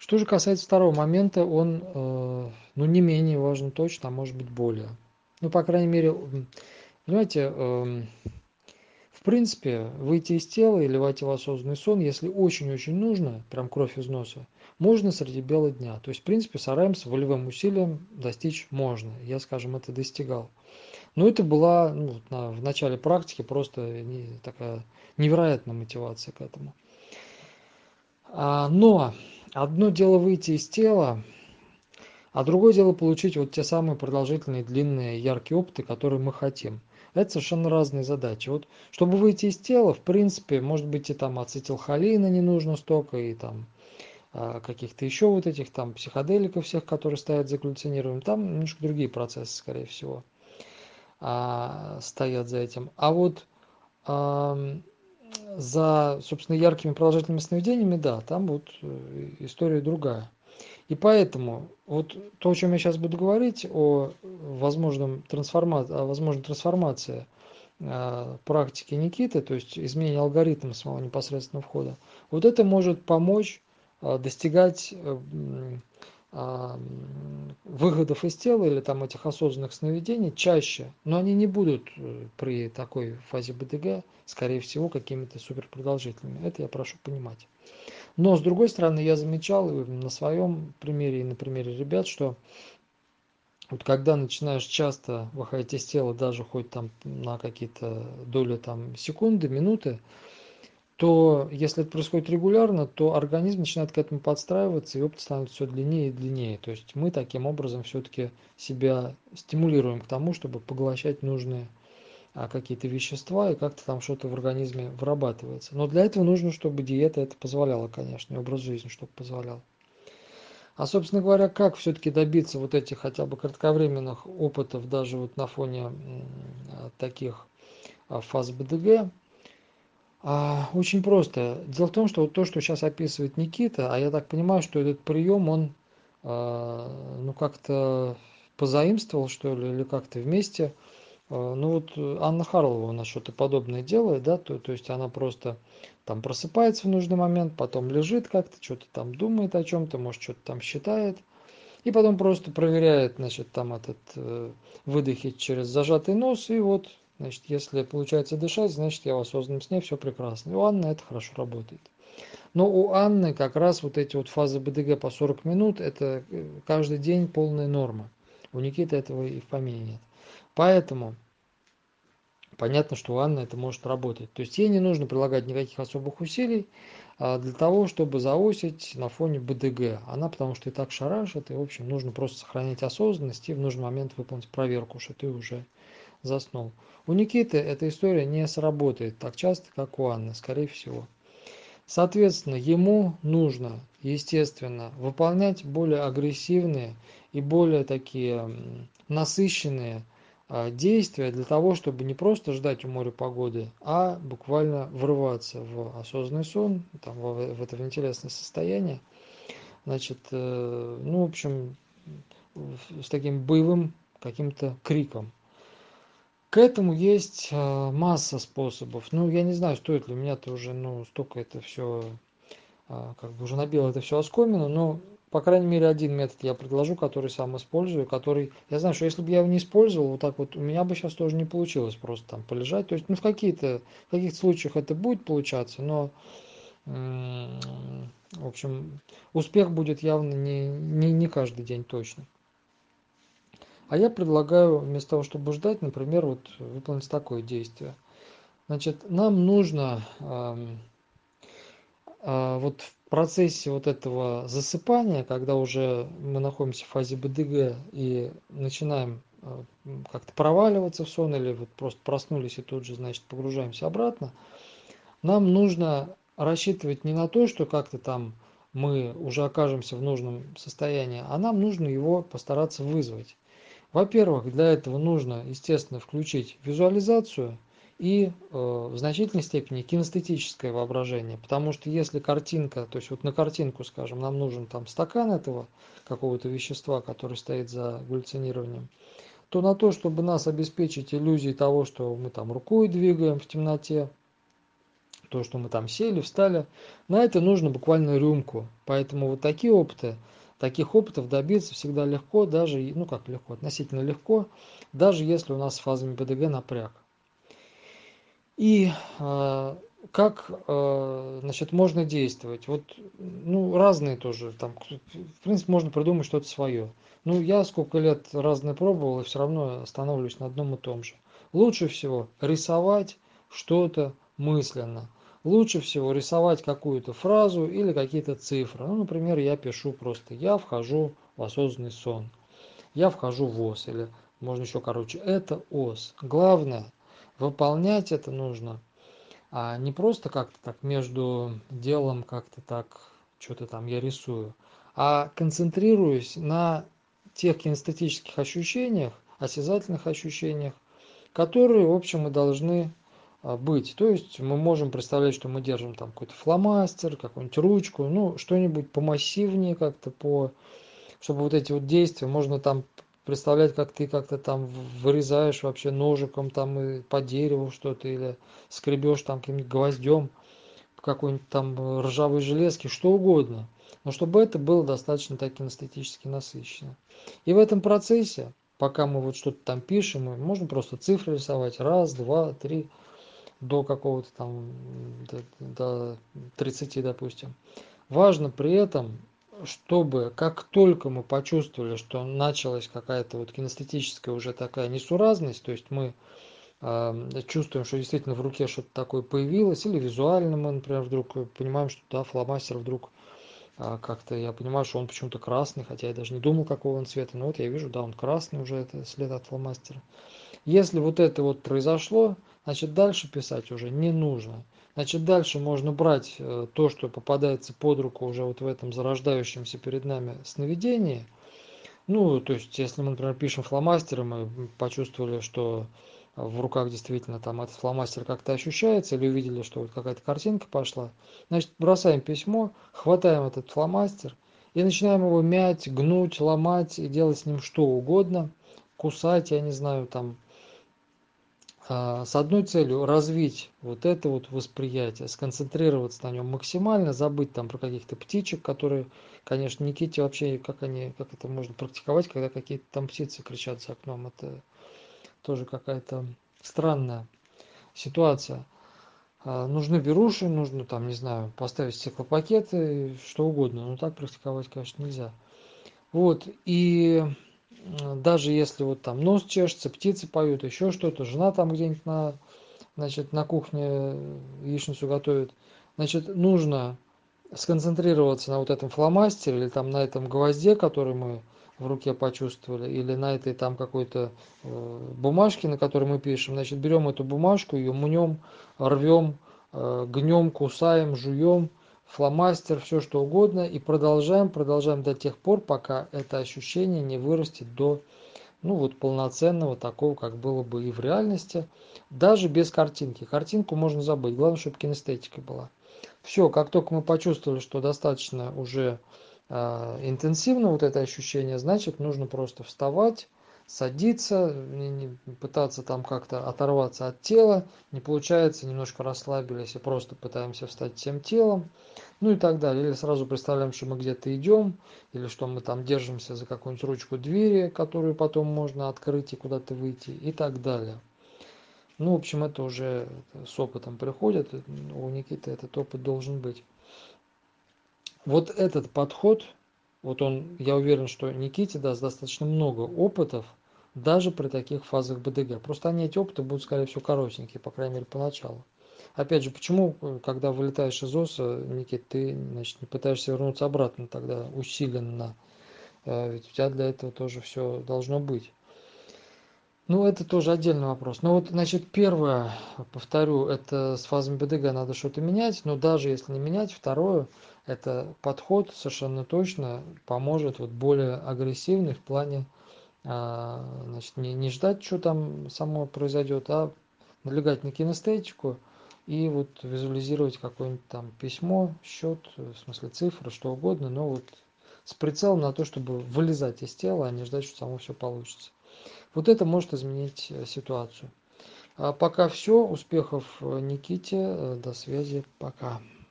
Что же касается второго момента, он, ну, не менее важен точно, а может быть более. Ну, по крайней мере, понимаете, в принципе, выйти из тела или войти в осознанный сон, если очень-очень нужно, прям кровь из носа, можно среди бела дня. То есть, в принципе, стараемся волевым усилием достичь можно. Я, скажем, это достигал. Но это была, ну, вот в начале практики просто такая невероятная мотивация к этому. Но одно дело выйти из тела, а другое дело получить вот те самые продолжительные, длинные, яркие опыты, которые мы хотим. Это совершенно разные задачи. Вот, чтобы выйти из тела, в принципе, может быть, и там ацетилхолина не нужно столько, и там каких-то еще вот этих там психоделиков всех, которые стоят за галлюцинированием. Там немножко другие процессы, скорее всего, стоят за этим. А вот ам, за, собственно, яркими продолжительными сновидениями, да, там вот история другая. И поэтому вот то, о чем я сейчас буду говорить, о возможной трансформации практики Никиты, то есть изменение алгоритма самого непосредственного входа, вот это может помочь достигать выходов из тела или там этих осознанных сновидений чаще, но они не будут при такой фазе БДГ, скорее всего, какими-то суперпродолжительными. Это я прошу понимать. Но, с другой стороны, я замечал и на своем примере, и на примере ребят, что вот когда начинаешь часто выходить из тела, даже хоть там на какие-то доли там секунды, минуты, то если это происходит регулярно, то организм начинает к этому подстраиваться, и опыт становится все длиннее и длиннее. То есть мы таким образом все-таки себя стимулируем к тому, чтобы поглощать нужные какие-то вещества, и как-то там что-то в организме вырабатывается. Но для этого нужно, чтобы диета это позволяла, конечно, и образ жизни, чтобы позволял. А, собственно говоря, как все-таки добиться вот этих хотя бы кратковременных опытов даже вот на фоне таких фаз БДГ? Очень просто. Дело в том, что вот то, что сейчас описывает Никита, а я так понимаю, что этот прием он ну как-то позаимствовал, что ли, или как-то вместе. Ну вот Анна Харлова у нас что-то подобное делает, да, то есть она просто там просыпается в нужный момент, потом лежит как-то, что-то там думает о чем-то, может что-то там считает, и потом просто проверяет, значит, там этот выдохи через зажатый нос, и вот, значит, если получается дышать, значит, я в осознанном сне, все прекрасно. И у Анны это хорошо работает. Но у Анны как раз вот эти вот фазы БДГ по 40 минут, это каждый день полная норма. У Никиты этого и в помине нет. Поэтому понятно, что у Анны это может работать. То есть ей не нужно прилагать никаких особых усилий для того, чтобы заосить на фоне БДГ. Она потому что и так шарашит, и, в общем, нужно просто сохранять осознанность и в нужный момент выполнить проверку, что ты уже заснул. У Никиты эта история не сработает так часто, как у Анны, скорее всего. Соответственно, ему нужно, естественно, выполнять более агрессивные и более такие насыщенные действия для того, чтобы не просто ждать у моря погоды, а буквально врываться в осознанный сон, там, в это интересное состояние. Значит, ну, в общем, с таким боевым каким-то криком. К этому есть масса способов. Ну, я не знаю, стоит ли, у меня-то уже, ну, столько это все как бы уже набил это все оскомину, но, по крайней мере, один метод я предложу, который сам использую, который, я знаю, что если бы я его не использовал, вот так вот, у меня бы сейчас тоже не получилось просто там полежать, то есть, ну, в каких-то случаях это будет получаться, но, в общем, успех будет явно не каждый день точно. А я предлагаю, вместо того, чтобы ждать, например, вот выполнить такое действие. Значит, нам нужно вот в процессе вот этого засыпания, когда уже мы находимся в фазе БДГ и начинаем как-то проваливаться в сон или вот просто проснулись и тут же, значит, погружаемся обратно, нам нужно рассчитывать не на то, что как-то там мы уже окажемся в нужном состоянии, а нам нужно его постараться вызвать. Во-первых, для этого нужно, естественно, включить визуализацию и в значительной степени кинестетическое воображение, потому что если картинка, то есть вот на картинку, скажем, нам нужен там стакан этого какого-то вещества, который стоит за галлюцинированием, то на то, чтобы нас обеспечить иллюзией того, что мы там рукой двигаем в темноте, то, что мы там сели, встали. На это нужно буквально рюмку. Поэтому вот таких опытов добиться всегда легко, даже, ну как легко, относительно легко, даже если у нас с фазами БДГ напряг. И как, значит, можно действовать? Вот, ну, разные тоже, там, в принципе, можно придумать что-то свое. Ну, я сколько лет разные пробовал, и все равно останавливаюсь на одном и том же. Лучше всего рисовать что-то мысленно. Лучше всего рисовать какую-то фразу или какие-то цифры. Ну, например, я пишу просто «я вхожу в осознанный сон», «я вхожу в ОС», или можно еще короче «это ОС». Главное, выполнять это нужно не просто как-то так между делом как-то так, что-то там я рисую, а концентрируюсь на тех кинестетических ощущениях, осязательных ощущениях, которые, в общем, и должны быть. То есть мы можем представлять, что мы держим там какой-то фломастер, какую-нибудь ручку, ну, что-нибудь помассивнее как-то, чтобы вот эти вот действия, можно там представлять, как ты как-то там вырезаешь вообще ножиком там и по дереву что-то, или скребешь там каким-нибудь гвоздем какой-нибудь там ржавой железки, что угодно. Но чтобы это было достаточно так кинестетически насыщенно. И в этом процессе, пока мы вот что-то там пишем, можно просто цифры рисовать. Раз, два, три, до какого-то там, до 30, допустим. Важно при этом, чтобы как только мы почувствовали, что началась какая-то вот кинестетическая уже такая несуразность, то есть мы чувствуем, что действительно в руке что-то такое появилось, или визуально мы, например, вдруг понимаем, что да, фломастер вдруг как-то, я понимаю, что он почему-то красный, хотя я даже не думал, какого он цвета, но вот я вижу, да, он красный уже, это след от фломастера. Если вот это вот произошло, значит дальше писать уже не нужно. Значит дальше можно брать то, что попадается под руку уже вот в этом зарождающемся перед нами сновидении. Ну, то есть, если мы, например, пишем фломастером, мы почувствовали, что в руках действительно там этот фломастер как-то ощущается, или увидели, что вот какая-то картинка пошла, значит, бросаем письмо, хватаем этот фломастер и начинаем его мять, гнуть, ломать и делать с ним что угодно, кусать, я не знаю, там, с одной целью развить вот это вот восприятие, сконцентрироваться на нем максимально, забыть там про каких-то птичек, которые, конечно, Никите вообще, как это можно практиковать, когда какие-то там птицы кричат за окном, это тоже какая-то странная ситуация. Нужны беруши, нужно там, не знаю, поставить стеклопакеты, что угодно, но так практиковать, конечно, нельзя. Вот, и даже если вот там нос чешется, птицы поют, еще что-то, жена там где-нибудь на кухне яичницу готовит, значит, нужно сконцентрироваться на вот этом фломастере или там на этом гвозде, который мы в руке почувствовали, или на этой там какой-то бумажке, на которой мы пишем. Значит, берем эту бумажку, ее мнем, рвем, гнем, кусаем, жуем, фломастер, все что угодно, и продолжаем до тех пор, пока это ощущение не вырастет до, ну вот, полноценного такого, как было бы и в реальности, даже без картинки. Картинку можно забыть, главное, чтобы кинестетика была. Все, как только мы почувствовали, что достаточно уже интенсивно вот это ощущение, значит, нужно просто вставать, садиться, не пытаться там как-то оторваться от тела, не получается, немножко расслабились и просто пытаемся встать всем телом, ну и так далее. Или сразу представляем, что мы где-то идем, или что мы там держимся за какую-нибудь ручку двери, которую потом можно открыть и куда-то выйти, и так далее. Ну, в общем, это уже с опытом приходит, у Никиты этот опыт должен быть. Вот этот подход, вот он, я уверен, что Никите даст достаточно много опытов, даже при таких фазах БДГ. Просто они, эти опыты, будут, скорее всего, коротенькие, по крайней мере, поначалу. Опять же, почему, когда вылетаешь из ОСа, Никит, ты, значит, не пытаешься вернуться обратно тогда усиленно? Ведь у тебя для этого тоже все должно быть. Ну, это тоже отдельный вопрос. Но вот, значит, первое, повторю, это с фазами БДГ надо что-то менять, но даже если не менять, второе, это подход совершенно точно поможет вот более агрессивный в плане, значит, не ждать, что там само произойдет, а налегать на кинестетику и вот визуализировать какое-нибудь там письмо, счет, в смысле цифры, что угодно, но вот с прицелом на то, чтобы вылезать из тела, а не ждать, что само все получится. Вот это может изменить ситуацию. А пока все. Успехов Никите. До связи. Пока.